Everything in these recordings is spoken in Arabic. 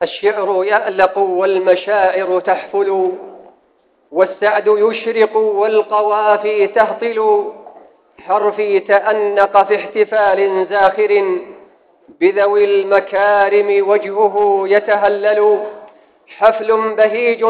الشعر يألق والمشاعر تحفل، والسعد يشرق والقوافي تهطل، حرفي تأنق في احتفال زاخر، بذوي المكارم وجهه يتهلل، حفل بهيج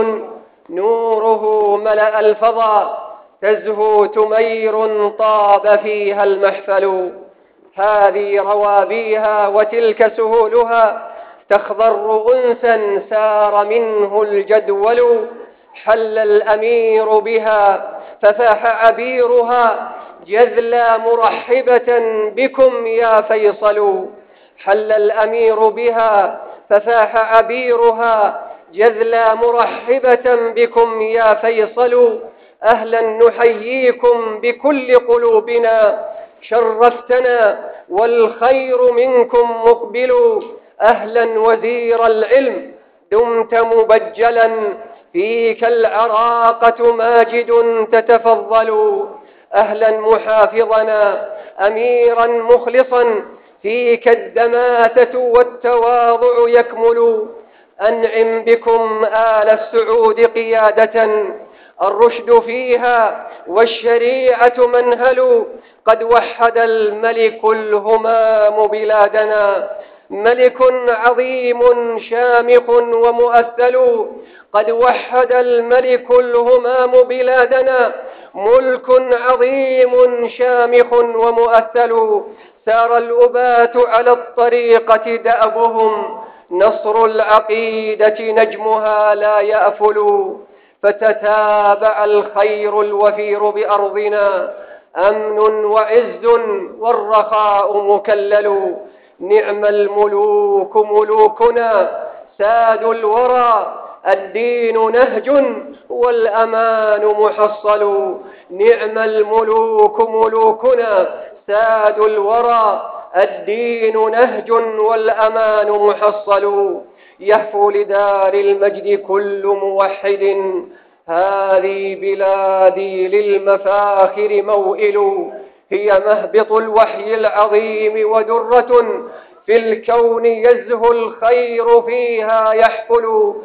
نوره ملأ الفضا، تزهو تمير طاب فيها المحفل، هذه روابيها وتلك سهولها، تخضر أنسا سار منه الجدول، حل الأمير بها ففاح عبيرها، جذلى مرحبة بكم يا فيصل، حل الأمير بها ففاح عبيرها، جذلى مرحبة بكم يا فيصل، أهلا نحييكم بكل قلوبنا، شرفتنا والخير منكم مقبل، أهلا وزير العلم دمت مبجلا، فيك العراقة ماجد تتفضل، أهلا محافظنا أميرا مخلصا، فيك الدماتة والتواضع يكمل، أنعم بكم آل السعود قيادة، الرشد فيها والشريعة منهل، قد وحد الملك الهمام بلادنا، ملك عظيم شامخ ومؤثل، قد وحد الملك الهمام بلادنا، ملك عظيم شامخ ومؤثل، سار الأبات على الطريقة دأبهم، نصر العقيدة نجمها لا يأفل، فتتابع الخير الوفير بأرضنا، أمن وعز والرخاء مكلل، نعم الملوك ملوكنا ساد الورى، الدين نهج والأمان محصل، نعم الملوك ملوكنا ساد الورى، الدين نهج والأمان محصل، يهفو لدار المجد كل موحد، هذه بلادي للمفاخر موئل، هي مهبط الوحي العظيم ودرة، في الكون يزهو الخير فيها يحفل،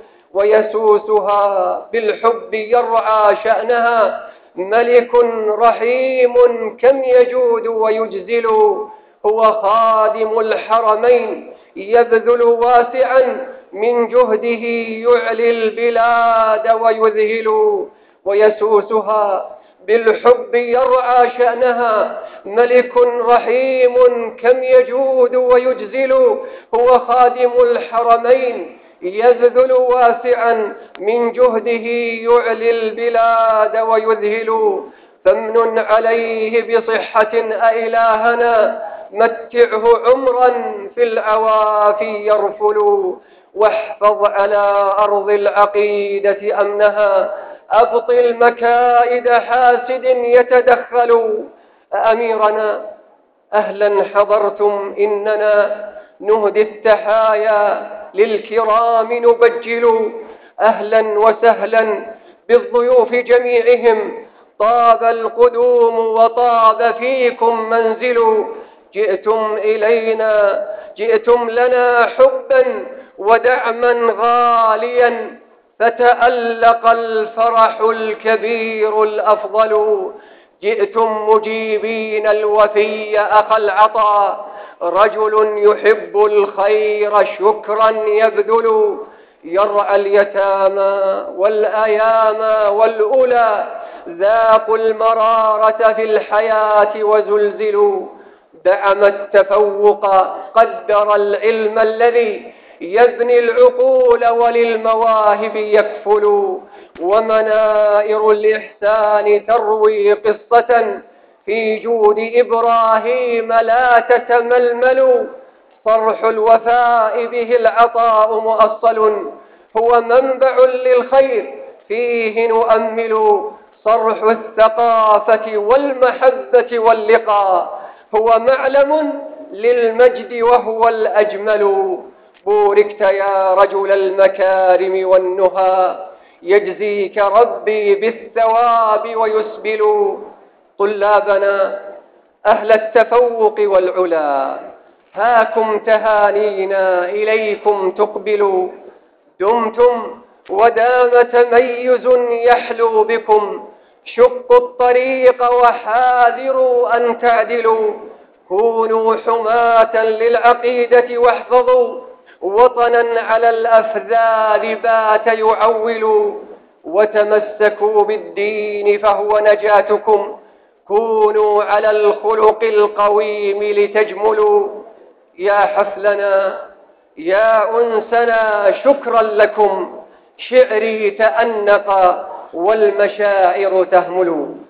ويسوسها بالحب يرعى شأنها، ملك رحيم كم يجود ويجزل، هو خادم الحرمين يبذل واسعا، من جهده يعلي البلاد ويذهل، ويسوسها بالحب يرعى شأنها، ملك رحيم كم يجود ويجزل، هو خادم الحرمين يبذل واسعا، من جهده يعلي البلاد ويذهل، فامنن عليه بصحة أإلهنا، متعه عمرا في العوافي يرفل، واحفظ على أرض العقيدة أمنها، أبطل مكائد حاسد يتدخل، أميرنا أهلا حضرتم، إننا نهدي التحايا للكرام نبجل، أهلا وسهلا بالضيوف جميعهم، طاب القدوم وطاب فيكم منزل، جئتم إلينا جئتم لنا حبا ودعما غاليا، فتألق الفرح الكبير الأفضل، جئتم مجيبين الوفي أخ العطاء، رجل يحب الخير شكرا يبذل، يرعى اليتامى والأيام والأولى، ذاقوا المرارة في الحياة وزلزلوا، دعم التفوق قدر العلم الذي يبني العقول وللمواهب يكفل، ومنائر الإحسان تروي قصة، في جود إبراهيم لا تتململ، صرح الوفاء به العطاء مؤصل، هو منبع للخير فيه نؤمل، صرح الثقافة والمحبة واللقاء، هو معلم للمجد وهو الأجمل، بوركت يا رجل المكارم والنهى، يجزيك ربي بالثواب ويسبل، طلابنا أهل التفوق والعلا، هاكم تهانينا إليكم تقبل، دمتم ودام تميز يحلو بكم. شقوا الطريق وحاذروا أن تعدلوا. كونوا حماة للعقيدة واحفظوا وطنا على الأفذاذ بات يعول. وتمسكوا بالدين فهو نجاتكم. كونوا على الخلق القويم لتجملوا. يا حفلنا يا أنسنا شكرا لكم. شعري تأنق والمشاعر تهمل.